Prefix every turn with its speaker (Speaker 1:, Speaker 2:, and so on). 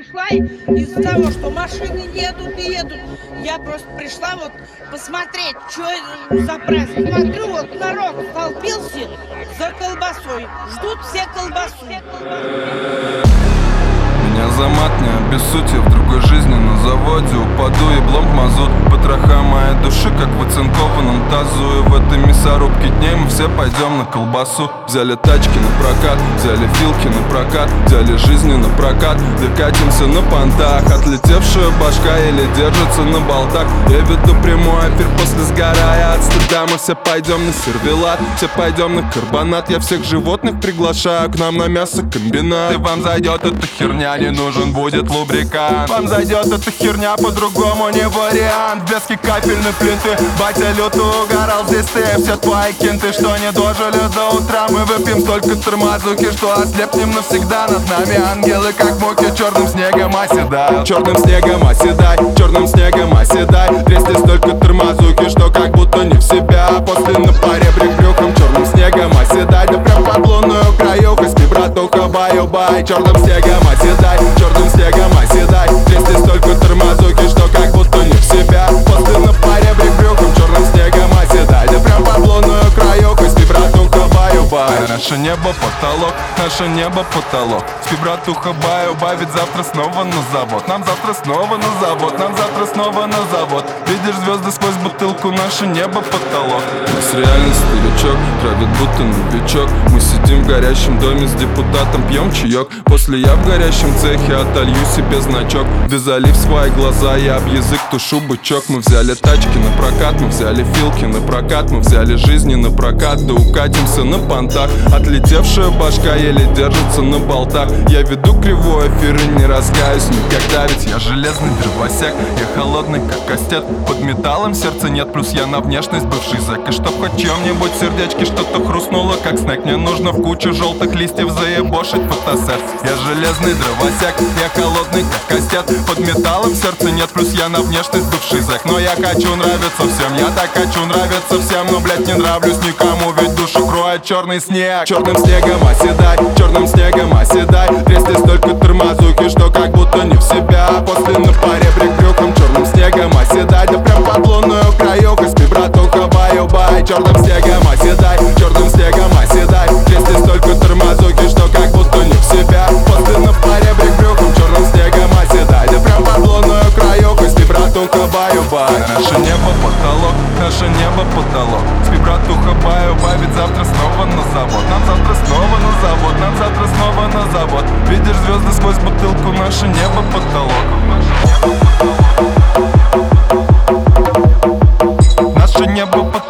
Speaker 1: пришла из-за того, что машины едут и едут. Я просто пришла вот посмотреть, что за праздник. Смотрю, вот народ столпился за колбасой. Ждут все колбасу.
Speaker 2: Меня за мат, не обессудь, я в другой жизни на заводе упаду и блом в мазут. Потроха моей души, как в оцинкованном тазу. И в этой мясорубке дней мы все пойдем на колбасу. Взяли тачки на прокат, взяли филки на прокат, взяли жизни на прокат. Докатимся на понтах, отлетевшая башка еле держится на болтах. Я веду прямой эфир после сгорая от стыда. Мы все пойдем на сервелат, все пойдем на карбонат. Я всех животных приглашаю к нам на мясокомбинат. И вам зайдет эта херня, не нужен будет лубрикант. Вам зайдет эта херня, по-другому не вариант. Блески капельной плиты, батя люто угорал. Здесь ты, все твои кенты, что не дожили до утра. Мы выпьем столько тормозухи, что ослепнем навсегда. Над нами ангелы, как муки, черным снегом оседают. Черным снегом оседай, черным снегом оседай. Трясти столько тормозухи, что как будто не в себя. После на паре брюхом, черным снегом оседай. Да прям под лунную краюху, спи, братуха, баю-бай. Черным снегом оседай, черным снегом оседай. Трясти столько тормозухи, что как будто не в себя. После на паре брюхом, черным снегом оседай. Да прям под лунную краюху, спи, братуха, баю-бай. Наше небо потолок, наше небо потолок. Спи, братуха, баю-бай, ведь завтра снова на завод. Нам завтра снова на завод, нам завтра снова на завод. Видишь звезды сквозь бутылку, наше небо потолок. Нас реальный старичок, травит будто новичок. Мы сидим в горящем доме с депутатом, пьем чаек. После я в горящем цехе отолью себе значок. Вязали в свои глаза, я об язык тушу бычок. Мы взяли тачки на прокат, мы взяли филки на прокат, мы взяли жизни на прокат. Да укатимся на понтах, отлетевшая башка еле держится на болтах. Я веду кривой эфир и не раскаюсь никогда. Ведь я железный дровосек, я холодный как кастет. Под металлом сердца нет, плюс я на внешность бывший зэк. И чтоб хоть чем-нибудь сердечки что-то хрустнуло, как снег. Мне нужно в кучу желтых листьев заебошить фотосет. Я железный дровосек, я холодный как кастет. Под металлом сердца нет, плюс я на внешность бывший зэк. Но я хочу нравиться всем, я так хочу нравиться всем. Но, блять, не нравлюсь никому, ведь душу кроет черный снег. Черным снегом оседай, черным снегом оседай. Трясти столько тормозухи, что как будто не в себя. После на паре брюхом, черным снегом оседай. Да прям под лунную краюху, спи, братуха, баю-бай. Черным снегом оседай, черным снегом оседай. Трясти столько тормозухи, что как будто не в себя. После на паре брюхом, черным снегом оседай. Да прям под лунную краюху, спи, братуха, баю-бай. Наше небо потолок, наше небо потолок. Спи, братуха, баю-бай, ведь завтра снова на завод. Нам завтра снова на завод, нам завтра снова на завод. Видишь звезды сквозь бутылку, наше небо потолок. Наше небо потолок.